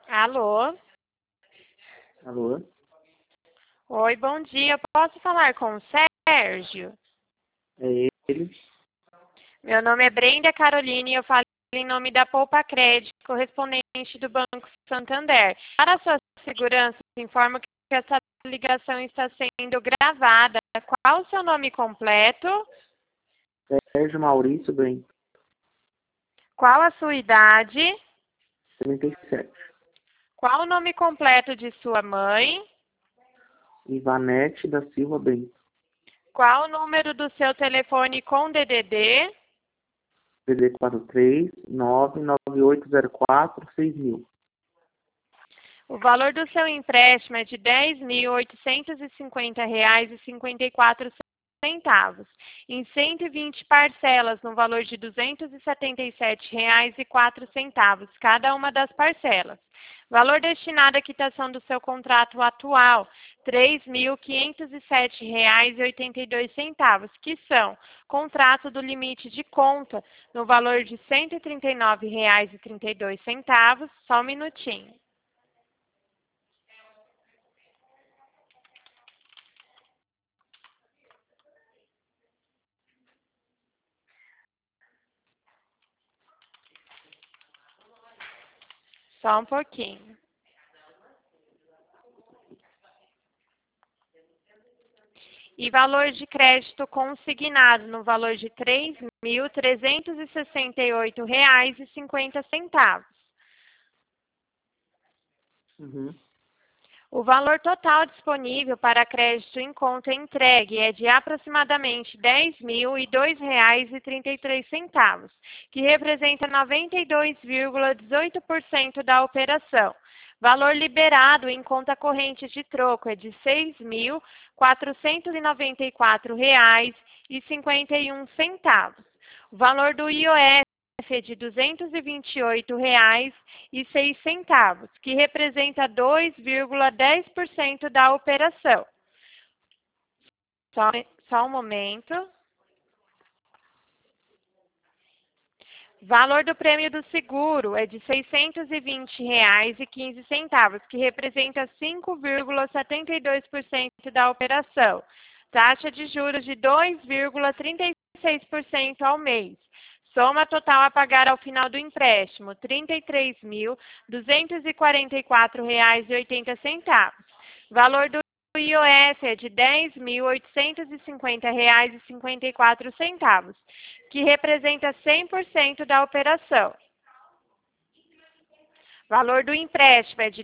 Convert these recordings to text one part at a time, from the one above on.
Alô? Alô? Oi, bom dia. Posso falar com o Sérgio? É ele? Meu nome é Brenda Caroline e eu falo em nome da Poupa Crédito, correspondente do Banco Santander. Para a sua segurança, informo que essa ligação está sendo gravada. Qual o seu nome completo? Sérgio Maurício Brento, Qual a sua idade? 37. Qual o nome completo de sua mãe? Ivanete da Silva Brento, Qual o número do seu telefone com DDD? DD 43 99804 6000. O valor do seu empréstimo é de R$ 10.850,54, em 120 parcelas, no valor de R$ 277,04, cada uma das parcelas. Valor destinado à quitação do seu contrato atual, R$ 3.507,82, que são contrato do limite de conta, no valor de R$ 139,32. Só um minutinho. Só um pouquinho. E valor de crédito consignado no valor de R$ 3.368,50. Uhum. O valor total disponível para crédito em conta entregue é de aproximadamente R$ 10.002,33, que representa 92,18% da operação. Valor liberado em conta corrente de troco é de R$ 6.494,51. O valor do IOF é de R$ 228,06, que representa 2,10% da operação. Só um momento. Valor do prêmio do seguro é de R$ 620,15, que representa 5,72% da operação. Taxa de juros de 2,36% ao mês. Soma total a pagar ao final do empréstimo, R$ 33.244,80. Valor do IOF é de R$ 10.850,54, que representa 100% da operação. Valor do empréstimo é de R$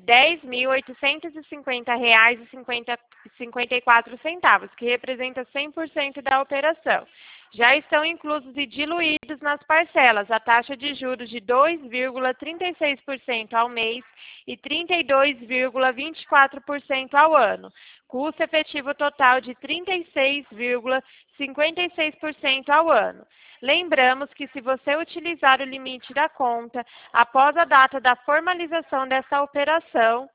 10.850,54, que representa 100% da operação. Já estão inclusos e diluídos nas parcelas a taxa de juros de 2,36% ao mês e 32,24% ao ano. Custo efetivo total de 36,56% ao ano. Lembramos que se você utilizar o limite da conta após a data da formalização dessa operação,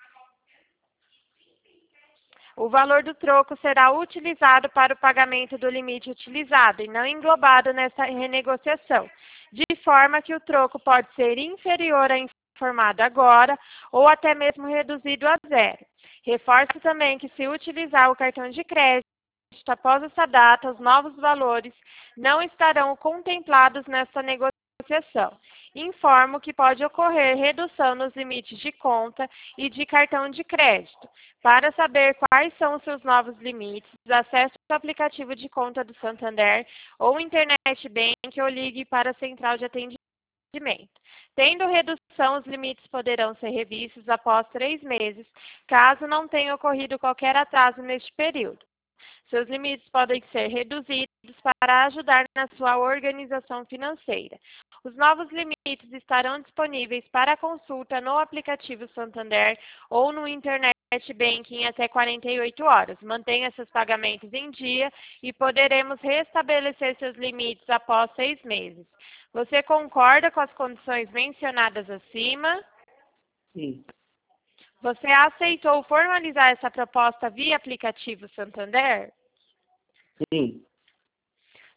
o valor do troco será utilizado para o pagamento do limite utilizado e não englobado nessa renegociação, de forma que o troco pode ser inferior ao informado agora ou até mesmo reduzido a zero. Reforço também que se utilizar o cartão de crédito após essa data, os novos valores não estarão contemplados nessa negociação. Informo que pode ocorrer redução nos limites de conta e de cartão de crédito. Para saber quais são os seus novos limites, acesse o aplicativo de conta do Santander ou Internet Bank ou ligue para a central de atendimento. Tendo redução, os limites poderão ser revistos após 3 meses, caso não tenha ocorrido qualquer atraso neste período. Seus limites podem ser reduzidos para ajudar na sua organização financeira. Os novos limites estarão disponíveis para consulta no aplicativo Santander ou no Internet Banking até 48 horas. Mantenha seus pagamentos em dia e poderemos restabelecer seus limites após 6 meses. Você concorda com as condições mencionadas acima? Sim. Você aceitou formalizar essa proposta via aplicativo Santander? Sim.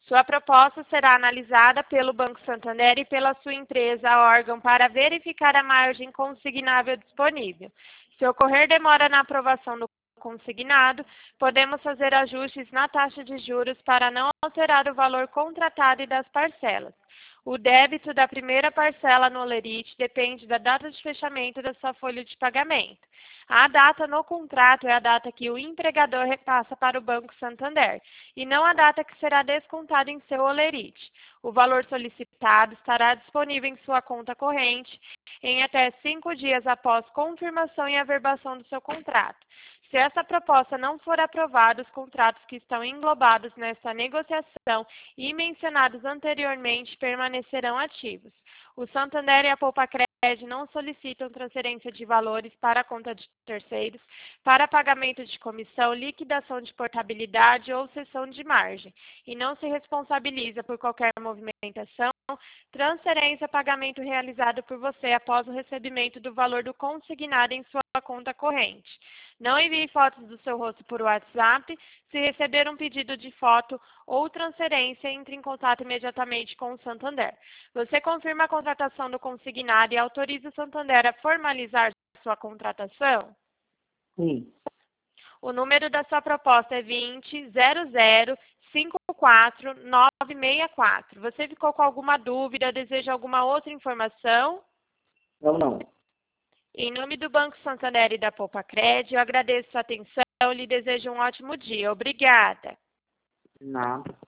Sua proposta será analisada pelo Banco Santander e pela sua empresa, órgão, para verificar a margem consignável disponível. Se ocorrer demora na aprovação do consignado, podemos fazer ajustes na taxa de juros para não alterar o valor contratado e das parcelas. O débito da primeira parcela no Olerite depende da data de fechamento da sua folha de pagamento. A data no contrato é a data que o empregador repassa para o Banco Santander, e não a data que será descontada em seu Olerite. O valor solicitado estará disponível em sua conta corrente em até 5 dias após confirmação e averbação do seu contrato. Se essa proposta não for aprovada, os contratos que estão englobados nessa negociação e mencionados anteriormente permanecerão ativos. O Santander e a Poupa-Cred não solicitam transferência de valores para a conta de terceiros para pagamento de comissão, liquidação de portabilidade ou cessão de margem, e não se responsabiliza por qualquer movimentação, transferência, pagamento realizado por você após o recebimento do valor do consignado em sua conta corrente. Não envie fotos do seu rosto por WhatsApp. Se receber um pedido de foto ou transferência, entre em contato imediatamente com o Santander. Você confirma a contratação do consignado e autoriza o Santander a formalizar sua contratação? Sim. O número da sua proposta é 20.0054.964. Você ficou com alguma dúvida, deseja alguma outra informação? Não. Em nome do Banco Santander e da Poupa-Cred, eu agradeço sua atenção e lhe desejo um ótimo dia. Obrigada. Nada.